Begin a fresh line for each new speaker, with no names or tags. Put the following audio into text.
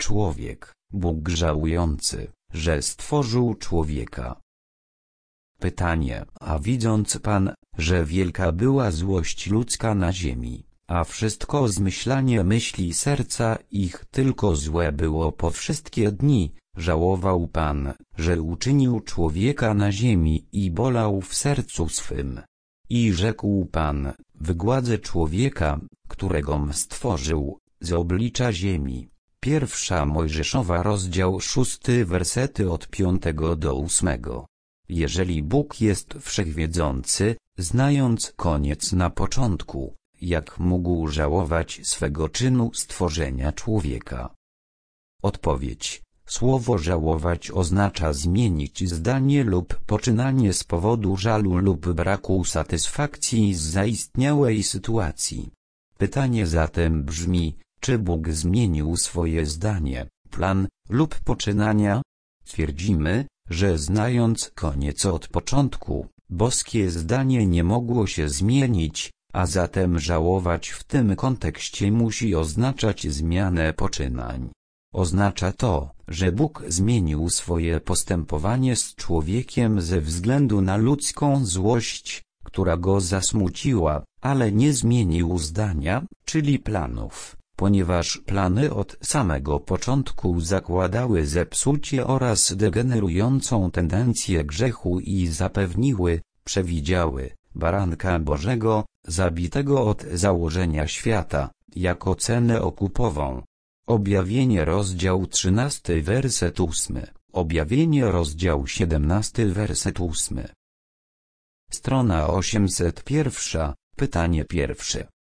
człowiek, Bóg żałujący, że stworzył człowieka. Pytanie: a widząc Pan, że wielka była złość ludzka na ziemi, a wszystko zmyślanie myśli serca ich tylko złe było po wszystkie dni, żałował Pan, że uczynił człowieka na ziemi i bolał w sercu swym. I rzekł Pan: wygładzę człowieka, któregom stworzył, z oblicza ziemi. Pierwsza Mojżeszowa, rozdział 6, wersety od 5 do 8. Jeżeli Bóg jest wszechwiedzący, znając koniec na początku, jak mógł żałować swego czynu stworzenia człowieka? Odpowiedź: słowo żałować oznacza zmienić zdanie lub poczynanie z powodu żalu lub braku satysfakcji z zaistniałej sytuacji. Pytanie zatem brzmi: czy Bóg zmienił swoje zdanie, plan lub poczynania? Twierdzimy, że znając koniec od początku, boskie zdanie nie mogło się zmienić, a zatem żałować w tym kontekście musi oznaczać zmianę poczynań. Oznacza to, że Bóg zmienił swoje postępowanie z człowiekiem ze względu na ludzką złość, która go zasmuciła, ale nie zmienił zdania, czyli planów, ponieważ plany od samego początku zakładały zepsucie oraz degenerującą tendencję grzechu i przewidziały baranka Bożego, zabitego od założenia świata, jako cenę okupową. Objawienie rozdział 13 werset 8, Objawienie rozdział 17 werset 8. Strona 801, pytanie pierwsze.